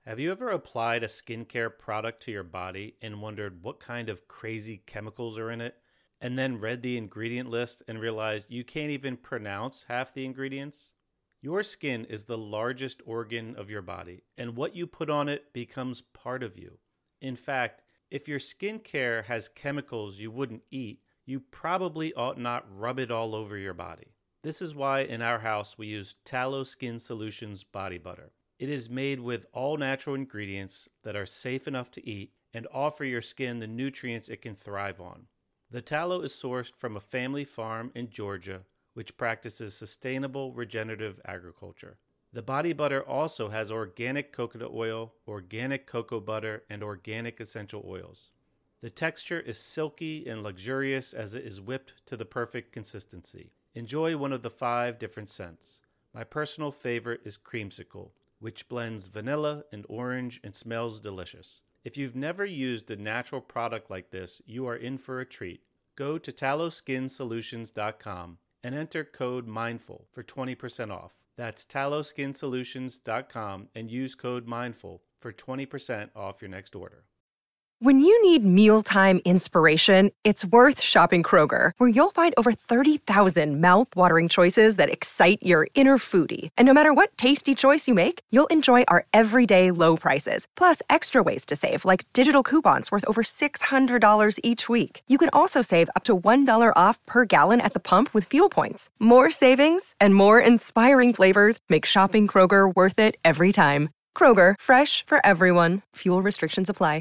Have you ever applied a skincare product to your body and wondered what kind of crazy chemicals are in it? And then read the ingredient list and realized you can't even pronounce half the ingredients? Your skin is the largest organ of your body, and what you put on it becomes part of you. In fact, if your skincare has chemicals you wouldn't eat, you probably ought not rub it all over your body. This is why in our house we use Tallow Skin Solutions body butter. It is made with all natural ingredients that are safe enough to eat and offer your skin the nutrients it can thrive on. The tallow is sourced from a family farm in Georgia, which practices sustainable regenerative agriculture. The body butter also has organic coconut oil, organic cocoa butter, and organic essential oils. The texture is silky and luxurious as it is whipped to the perfect consistency. Enjoy one of the 5 different scents. My personal favorite is Creamsicle, which blends vanilla and orange and smells delicious. If you've never used a natural product like this, you are in for a treat. Go to tallowskinsolutions.com and enter code MINDFUL for 20% off. That's tallowskinsolutions.com and use code MINDFUL for 20% off your next order. When you need mealtime inspiration, it's worth shopping Kroger, where you'll find over 30,000 mouth-watering choices that excite your inner foodie. And no matter what tasty choice you make, you'll enjoy our everyday low prices, plus extra ways to save, like digital coupons worth over $600 each week. You can also save up to $1 off per gallon at the pump with fuel points. More savings and more inspiring flavors make shopping Kroger worth it every time. Kroger, fresh for everyone. Fuel restrictions apply.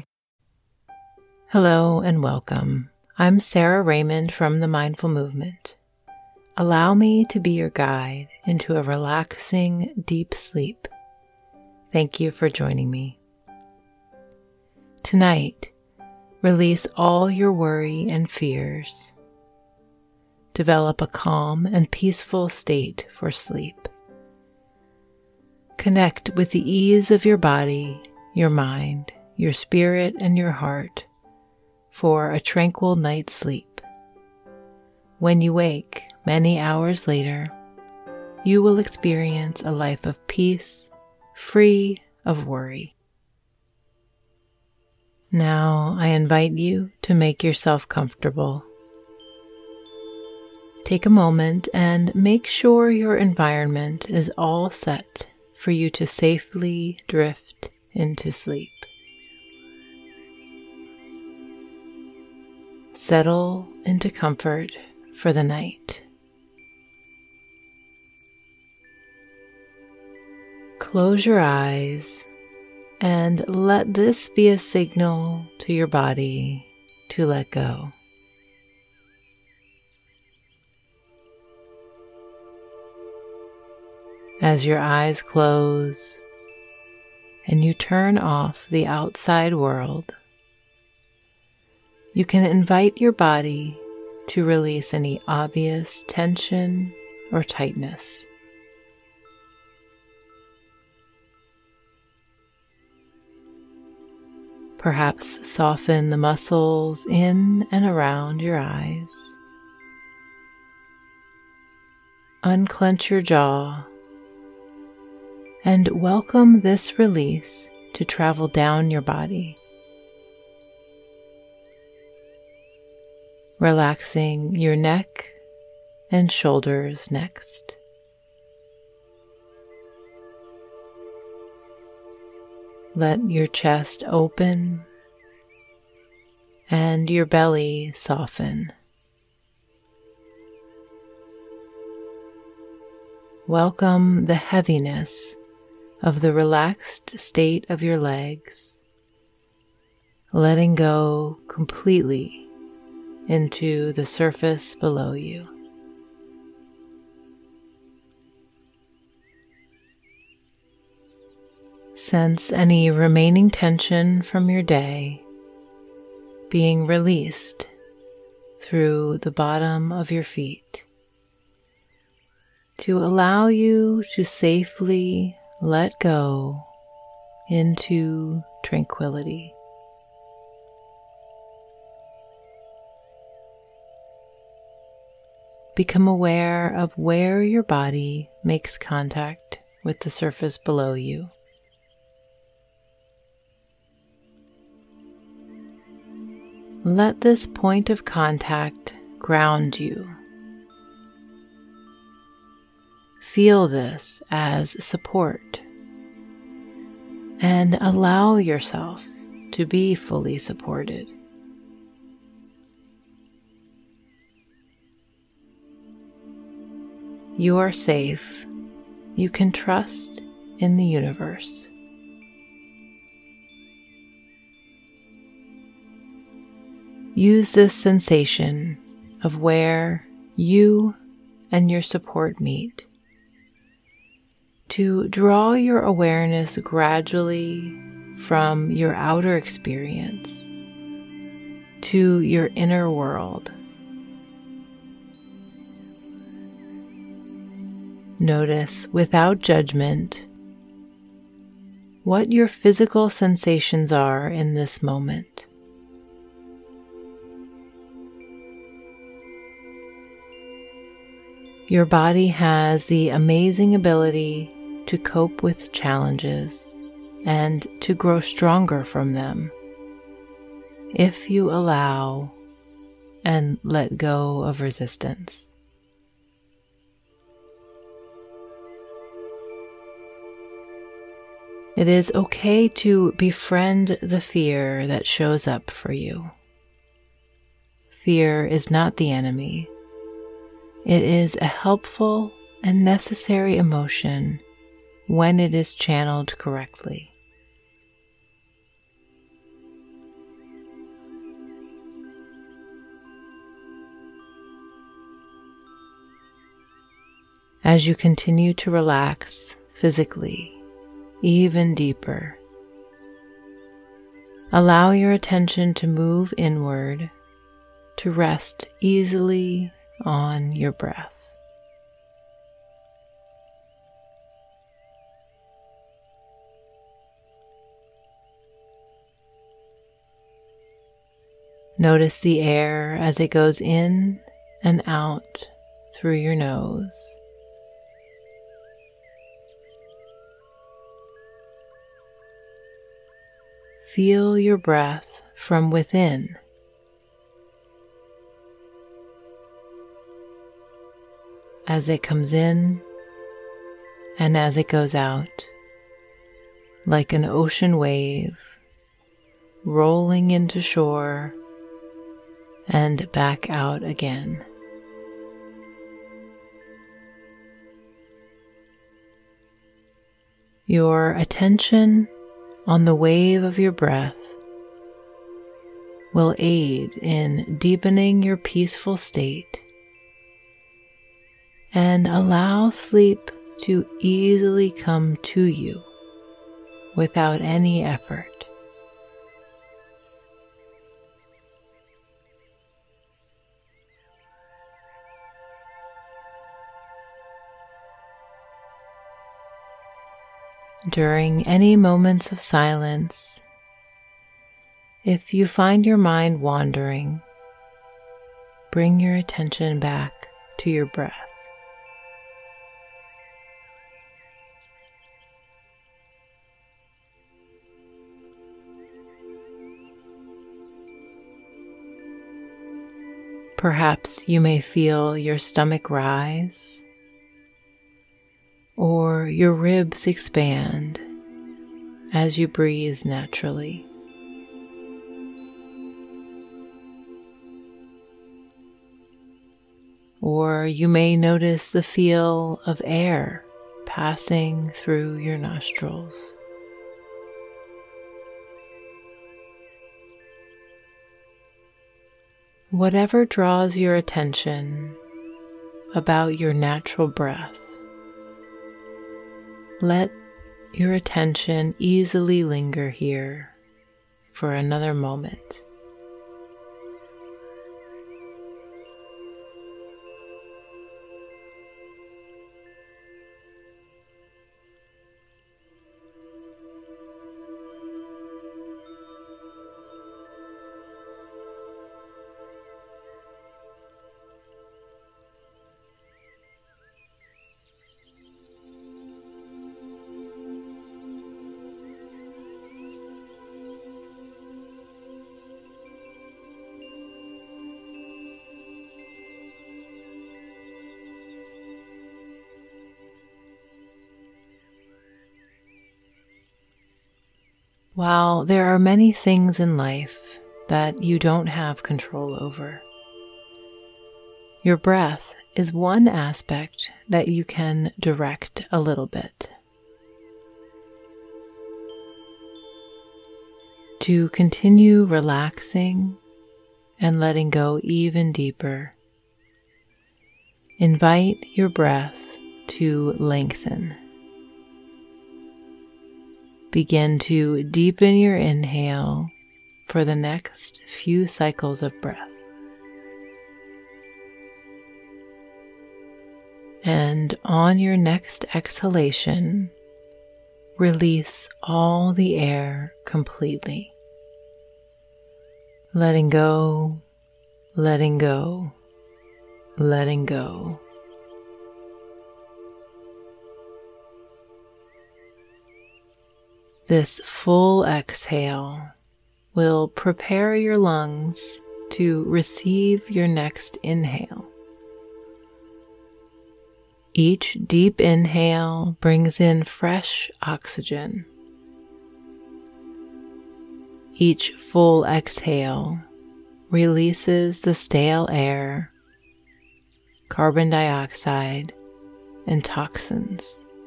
Hello and welcome. I'm Sarah Raymond from the Mindful Movement. Allow me to be your guide into a relaxing, deep sleep. Thank you for joining me. Tonight, release all your worry and fears. Develop a calm and peaceful state for sleep. Connect with the ease of your body, your mind, your spirit, and your heart for a tranquil night's sleep. When you wake many hours later, you will experience a life of peace, free of worry. Now I invite you to make yourself comfortable. Take a moment and make sure your environment is all set for you to safely drift into sleep. Settle into comfort for the night. Close your eyes and let this be a signal to your body to let go. As your eyes close and you turn off the outside world, you can invite your body to release any obvious tension or tightness. Perhaps soften the muscles in and around your eyes. Unclench your jaw and welcome this release to travel down your body. Relaxing your neck and shoulders next. Let your chest open and your belly soften. Welcome the heaviness of the relaxed state of your legs, letting go completely into the surface below you. Sense any remaining tension from your day being released through the bottom of your feet to allow you to safely let go into tranquility. Become aware of where your body makes contact with the surface below you. let this point of contact ground you. Feel this as support and allow yourself to be fully supported. You are safe. You can trust in the universe. Use this sensation of where you and your support meet to draw your awareness gradually from your outer experience to your inner world. Notice without judgment what your physical sensations are in this moment. Your body has the amazing ability to cope with challenges and to grow stronger from them if you allow and let go of resistance. It is okay to befriend the fear that shows up for you. Fear is not the enemy. It is a helpful and necessary emotion when it is channeled correctly. As you continue to relax physically, even deeper, allow your attention to move inward to rest easily on your breath. Notice the air as it goes in and out through your nose. Feel your breath from within. As it comes in and as it goes out, like an ocean wave, rolling into shore and back out again. Your attention on the wave of your breath will aid in deepening your peaceful state and allow sleep to easily come to you without any effort. During any moments of silence, if you find your mind wandering, bring your attention back to your breath. Perhaps you may feel your stomach rise or your ribs expand as you breathe naturally. Or you may notice the feel of air passing through your nostrils. Whatever draws your attention about your natural breath, let your attention easily linger here for another moment. While there are many things in life that you don't have control over, your breath is one aspect that you can direct a little bit. To continue relaxing and letting go even deeper, invite your breath to lengthen. Begin to deepen your inhale for the next few cycles of breath. And on your next exhalation, release all the air completely. Letting go, letting go, letting go. This full exhale will prepare your lungs to receive your next inhale. Each deep inhale brings in fresh oxygen. Each full exhale releases the stale air, carbon dioxide, and toxins.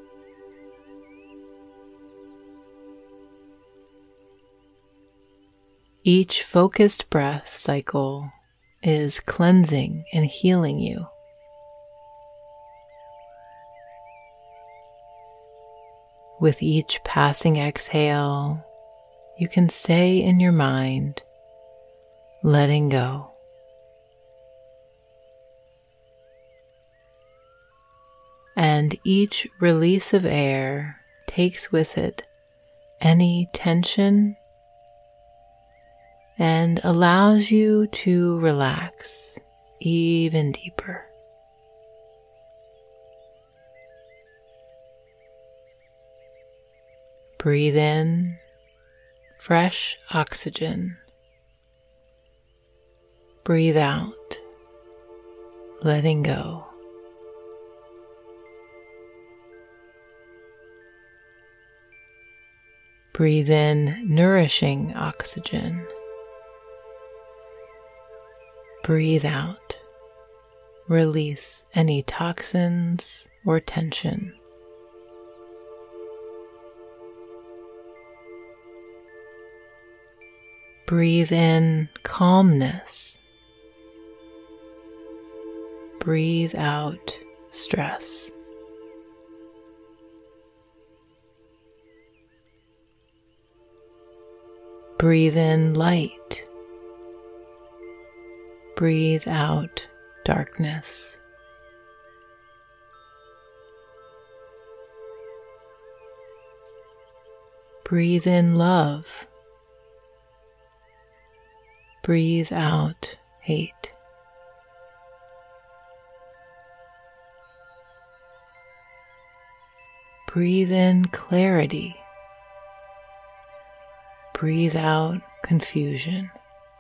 Each focused breath cycle is cleansing and healing you. With each passing exhale, you can say in your mind, letting go. And each release of air takes with it any tension and allows you to relax even deeper. Breathe in fresh oxygen. Breathe out, letting go. Breathe in nourishing oxygen. Breathe out, release any toxins or tension. Breathe in calmness. Breathe out stress. Breathe in light. Breathe out darkness. Breathe in love. Breathe out hate. Breathe in clarity. Breathe out confusion.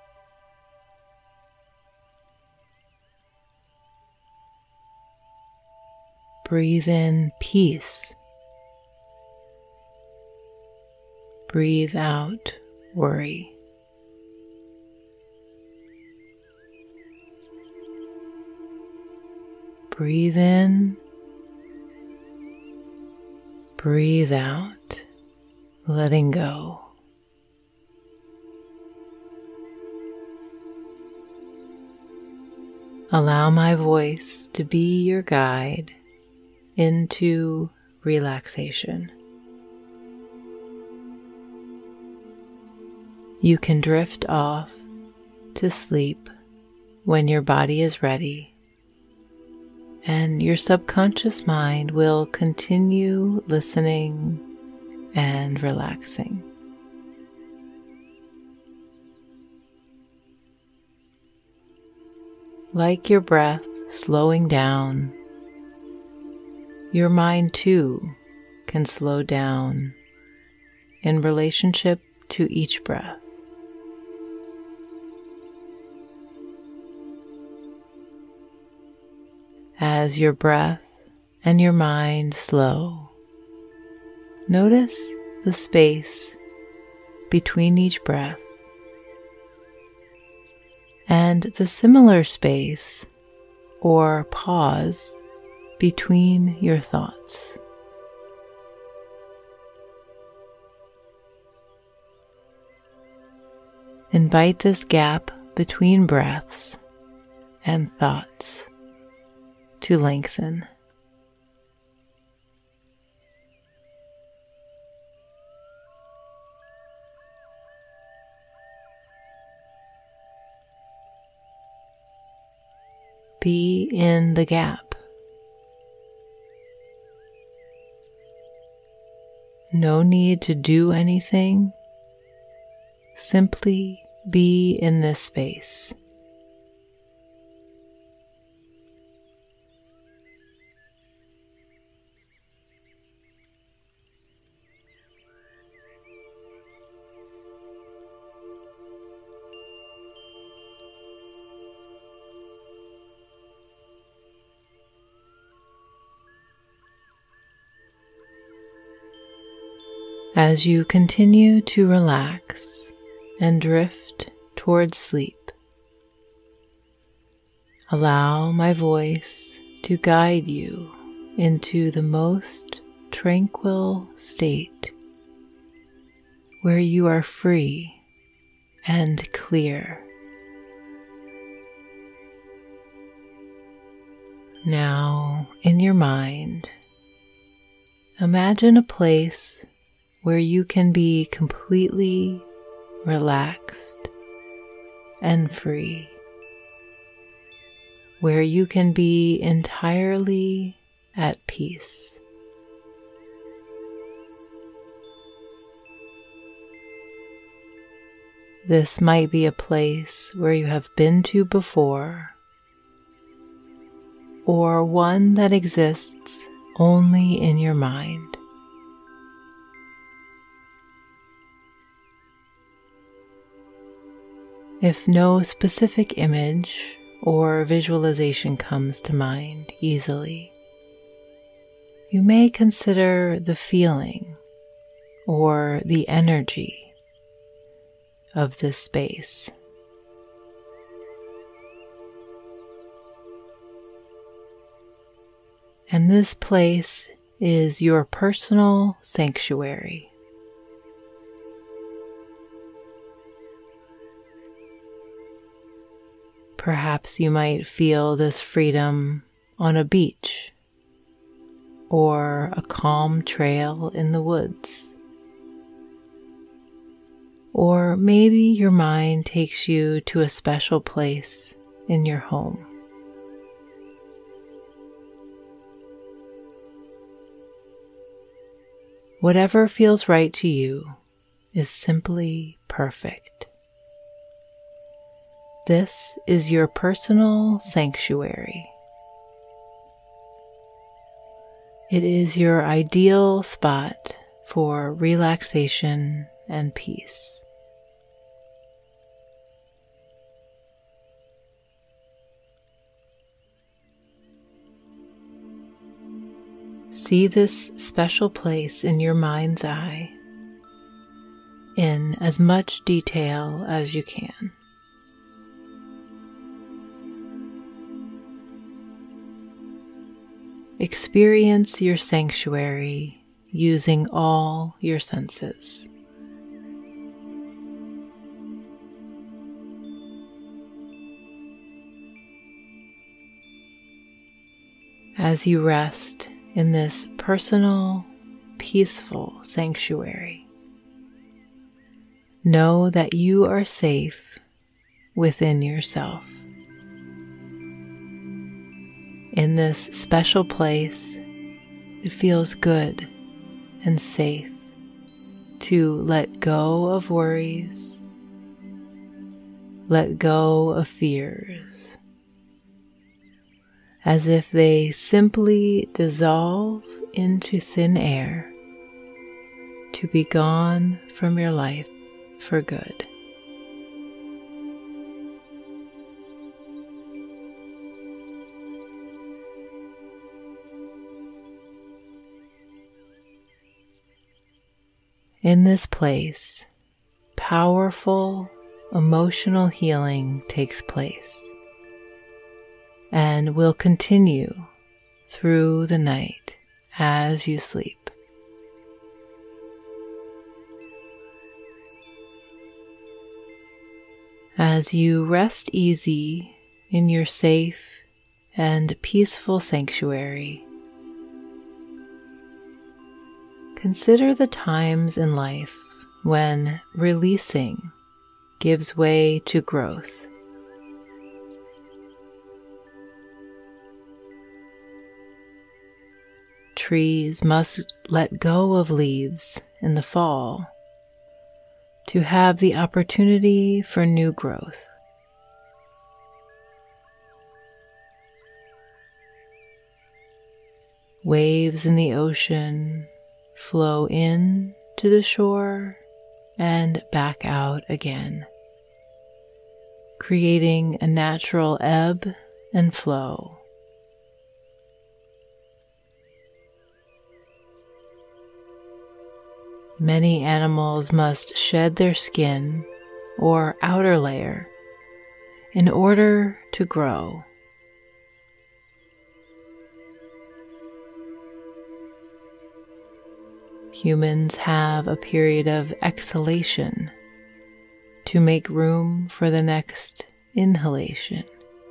Breathe in peace. Breathe out worry. Breathe in, breathe out, letting go. Allow my voice to be your guide into relaxation. You can drift off to sleep when your body is ready, and your subconscious mind will continue listening and relaxing. Like your breath slowing down, your mind too can slow down in relationship to each breath. As your breath and your mind slow, notice the space between each breath, and the similar space or pause between your thoughts. Invite this gap between breaths and thoughts to lengthen. Be in the gap. No need to do anything. Simply be in this space. As you continue to relax and drift towards sleep, allow my voice to guide you into the most tranquil state where you are free and clear. Now, in your mind, imagine a place where you can be completely relaxed and free, where you can be entirely at peace. This might be a place where you have been to before, or one that exists only in your mind. If no specific image or visualization comes to mind easily, you may consider the feeling or the energy of this space. And this place is your personal sanctuary. Perhaps you might feel this freedom on a beach or a calm trail in the woods. Or maybe your mind takes you to a special place in your home. Whatever feels right to you is simply perfect. This is your personal sanctuary. It is your ideal spot for relaxation and peace. See this special place in your mind's eye in as much detail as you can. Experience your sanctuary using all your senses. As you rest in this personal, peaceful sanctuary, know that you are safe within yourself. In this special place, it feels good and safe to let go of worries, let go of fears, as if they simply dissolve into thin air to be gone from your life for good. In this place, powerful emotional healing takes place and will continue through the night as you sleep. As you rest easy in your safe and peaceful sanctuary, consider the times in life when releasing gives way to growth. Trees must let go of leaves in the fall to have the opportunity for new growth. Waves in the ocean flow in to the shore and back out again, creating a natural ebb and flow. Many animals must shed their skin or outer layer in order to grow. Humans have a period of exhalation to make room for the next inhalation.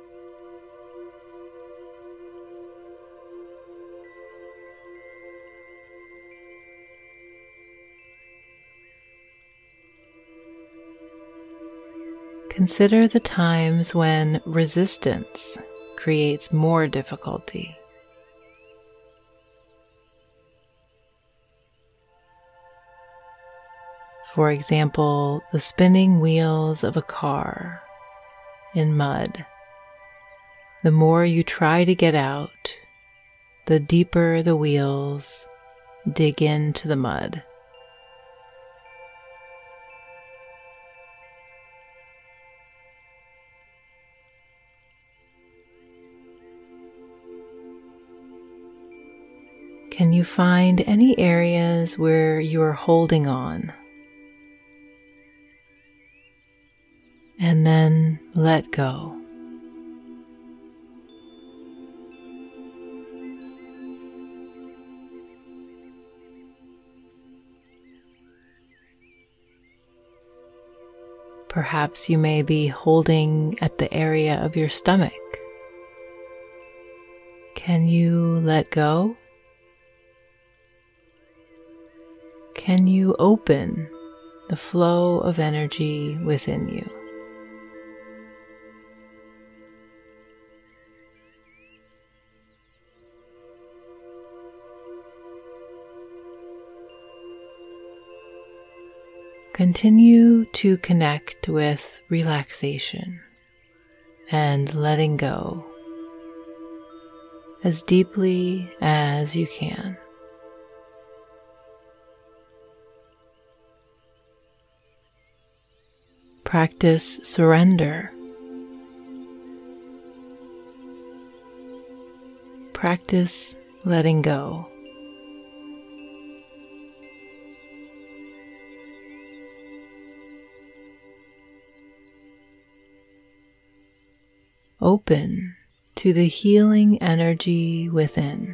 Consider the times when resistance creates more difficulty. For example, the spinning wheels of a car in mud. The more you try to get out, the deeper the wheels dig into the mud. Can you find any areas where you are holding on? And then let go. Perhaps you may be holding at the area of your stomach. Can you let go? Can you open the flow of energy within you? Continue to connect with relaxation and letting go as deeply as you can. Practice surrender. Practice letting go. Open to the healing energy within.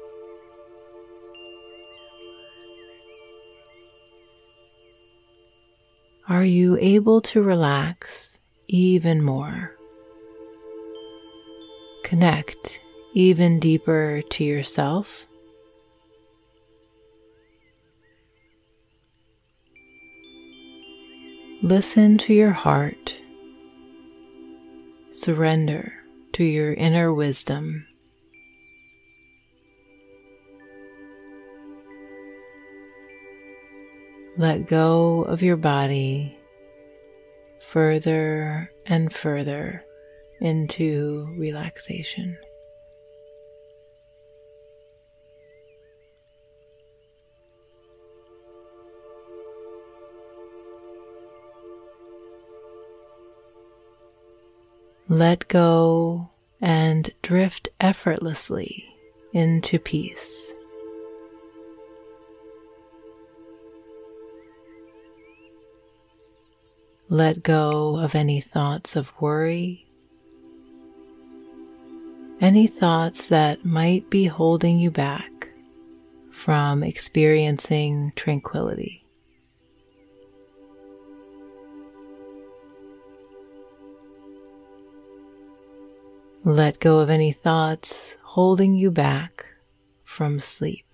Are you able to relax even more? Connect even deeper to yourself? Listen to your heart. Surrender to your inner wisdom. Let go of your body further and further into relaxation. Let go and drift effortlessly into peace. Let go of any thoughts of worry, any thoughts that might be holding you back from experiencing tranquility. Let go of any thoughts holding you back from sleep.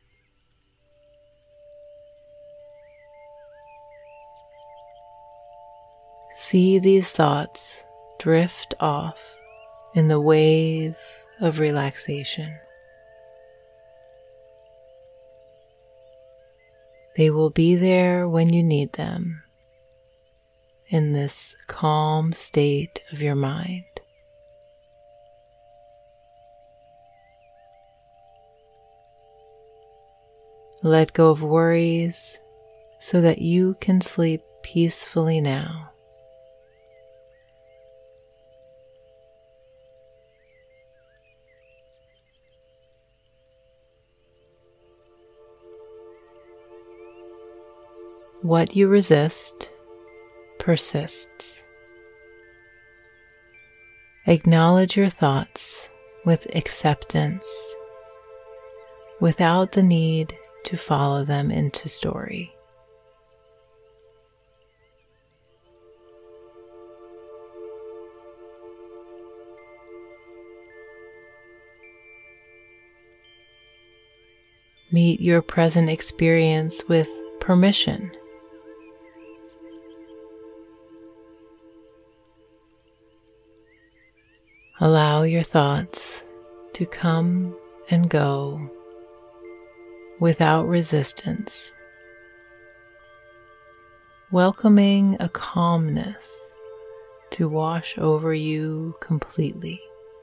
See these thoughts drift off in the wave of relaxation. They will be there when you need them in this calm state of your mind. Let go of worries so that you can sleep peacefully now. What you resist persists. Acknowledge your thoughts with acceptance without the need to follow them into story. Meet your present experience with permission. Allow your thoughts to come and go without resistance, welcoming a calmness to wash over you completely.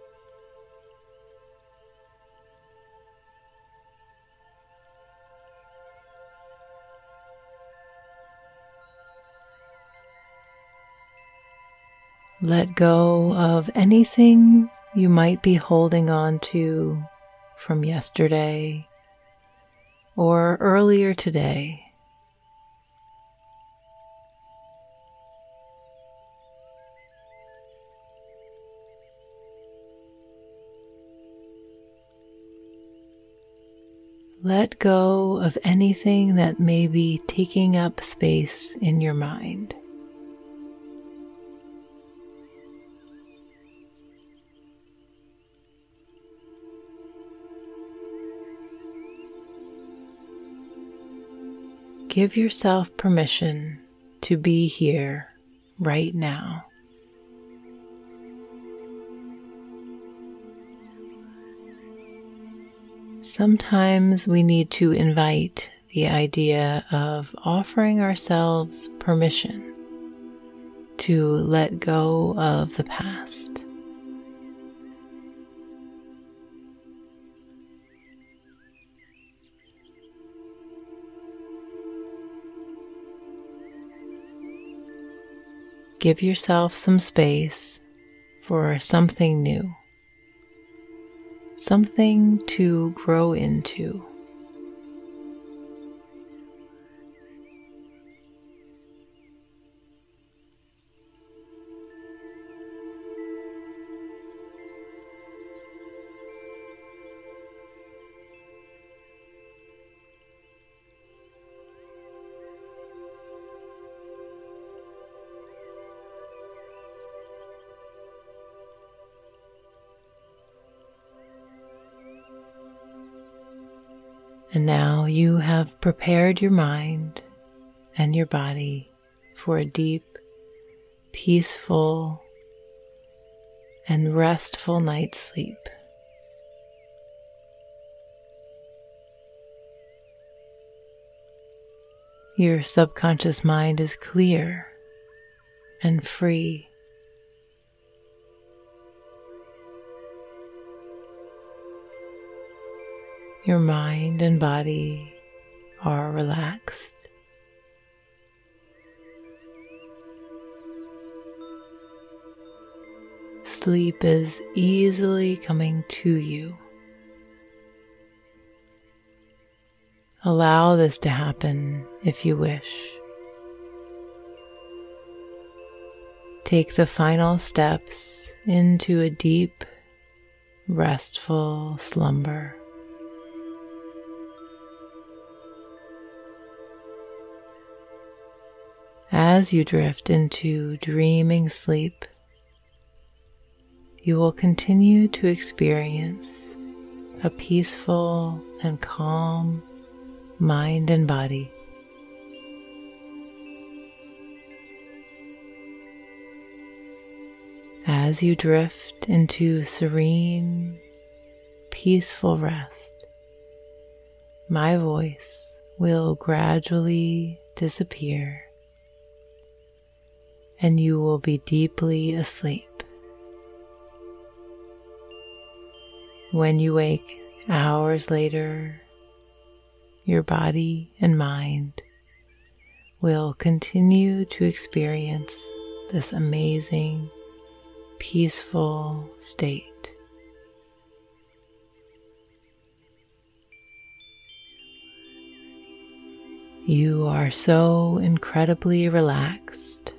Let go of anything you might be holding on to from yesterday or earlier today. Let go of anything that may be taking up space in your mind. Give yourself permission to be here right now. Sometimes we need to invite the idea of offering ourselves permission to let go of the past. Give yourself some space for something new, something to grow into. And now you have prepared your mind and your body for a deep, peaceful, and restful night's sleep. Your subconscious mind is clear and free. Your mind and body are relaxed. Sleep is easily coming to you. Allow this to happen if you wish. take the final steps into a deep, restful slumber. As you drift into dreaming sleep, you will continue to experience a peaceful and calm mind and body. As you drift into serene, peaceful rest, my voice will gradually disappear and you will be deeply asleep. When you wake hours later, your body and mind will continue to experience this amazing, peaceful state. You are so incredibly relaxed.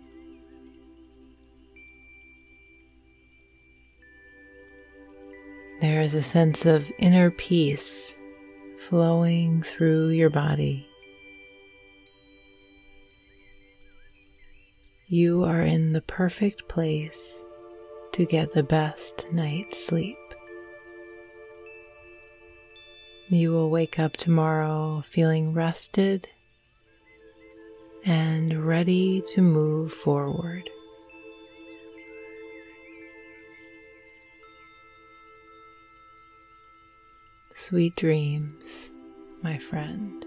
There is a sense of inner peace flowing through your body. You are in the perfect place to get the best night's sleep. You will wake up tomorrow feeling rested and ready to move forward. Sweet dreams, my friend.